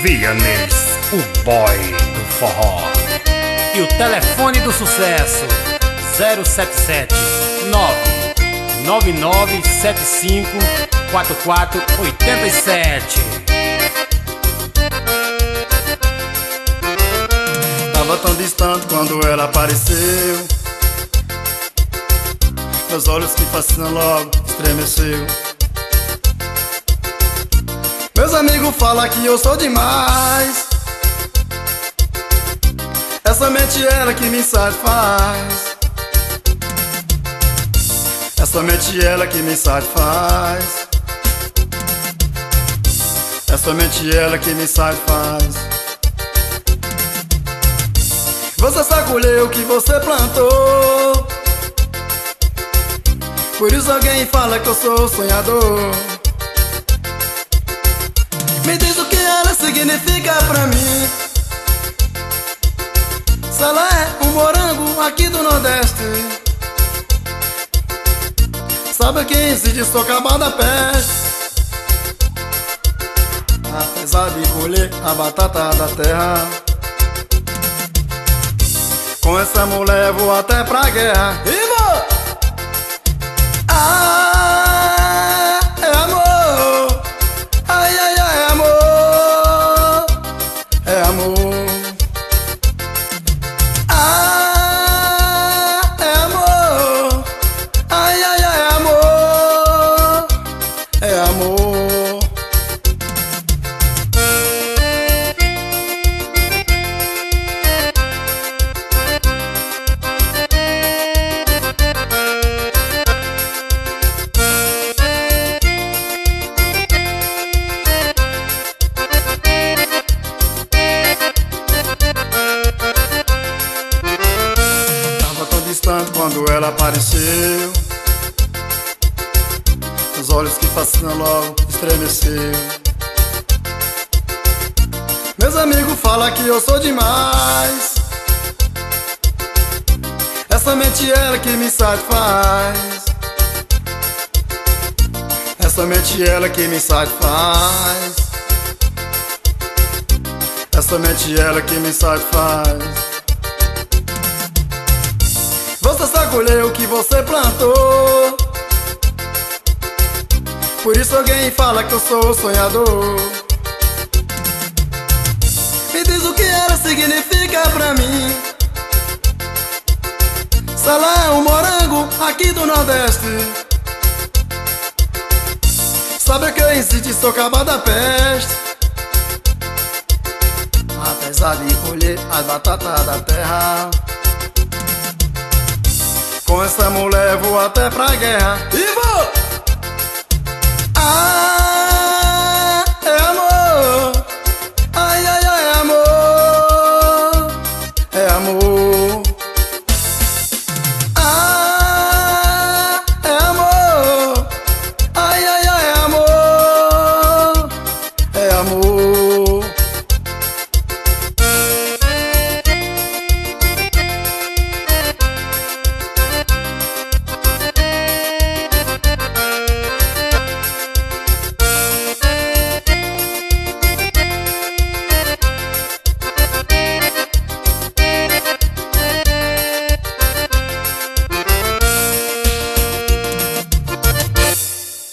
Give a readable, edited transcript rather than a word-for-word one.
Vianney, o boy do forró. E o telefone do sucesso: 077 99975 4487. Tava tão distante quando ela apareceu, meus olhos que fascinam logo estremeceu. Meus amigos falam que eu sou demais, é somente ela que me satisfaz, é somente ela que me satisfaz, é somente ela que me satisfaz. Você só colheu o que você plantou, por isso alguém fala que eu sou sonhador. Me diz o que ela significa pra mim, se ela é um morango aqui do Nordeste. Sabe quem se diz sou cabal da peste, apesar de colher a batata da terra. Com essa mulher vou até pra guerra. E vou! Ah, é amor. Ai, ai, ai, é amor. É amor. Ah, é amor. Ai, ai, ai, é amor. É amor. Quando ela apareceu, os olhos que fascinam logo estremeceu. Meus amigos falam que eu sou demais, é somente ela que me satisfaz, é somente ela que me satisfaz, é somente ela que me satisfaz. Você só colheu o que você plantou, por isso alguém fala que eu sou sonhador. Me diz o que ela significa pra mim, se ela é um morango aqui do Nordeste. Sabe que eu insisto e sou cabal da peste, apesar de colher as batatas da terra. Com essa mulher vou até pra guerra.